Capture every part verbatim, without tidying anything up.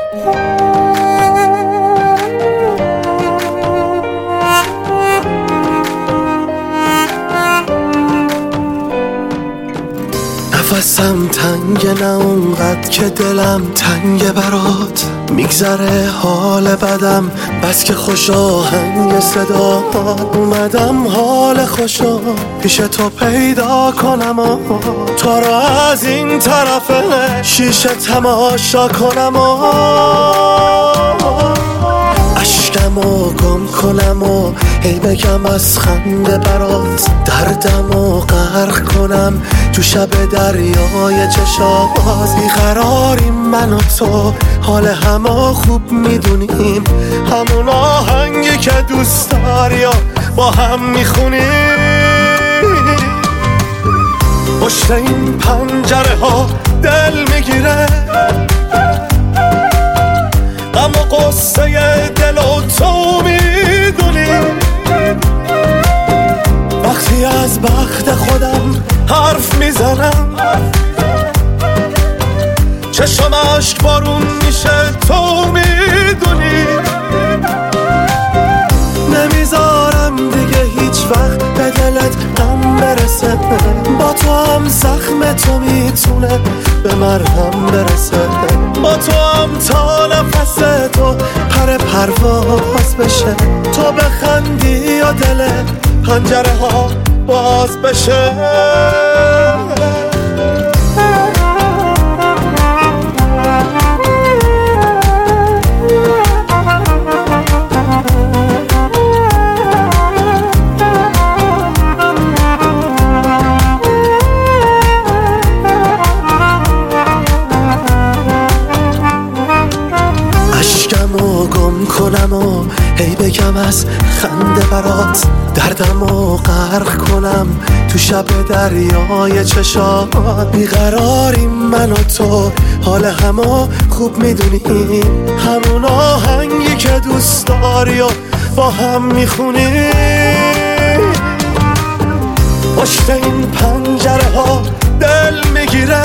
نفسم تنگه، نه اونقدر که دلم تنگه برات. میگذره حال بدم بس که خوش آهنگ صدا. اومدم حال خوشا پیش تو پیدا کنم و تو رو از این طرف شیشه تماشا کنم و اشکمو گم کنم و هی بگم از خنده برات. دردم و غرق کنم تو شب دریای چشات. بیقراریم من و تو، حال همه خوب میدونیم. همون آهنگی که دوست داری و با هم میخونیم. پشت این پنجره ها دل میگیره، غم و قصه دل و تو میدونی. وقتی از بخت خودم حرف میزنم، چشم اشک بارون میشه تو میدونی. نمیذارم دیگه هیچ وقت به دلت غم برسه. با تو هم زخم تو میتونه به مرهم برسه. با تو هم تا نفس تو پر پرواز بشه. تو بخندی و دل پنجره ها باز بشه. اشکمو گم کنم و هی بگم از خنده برات. دردمو غرق کنم تو شب دریای چشات. بیقراریم من و تو، حال همه خوب میدونیم. همون آهنگی که دوست داری و با هم میخونیم. پشت این پنجره ها دل میگیره،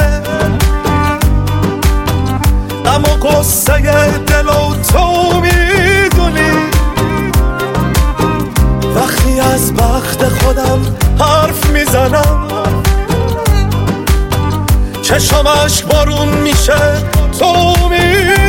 غم و قصه دل و تو میدونی. وقتی از بخت خودم حرف میزنم، چشم اشک بارون میشه تو میدونی.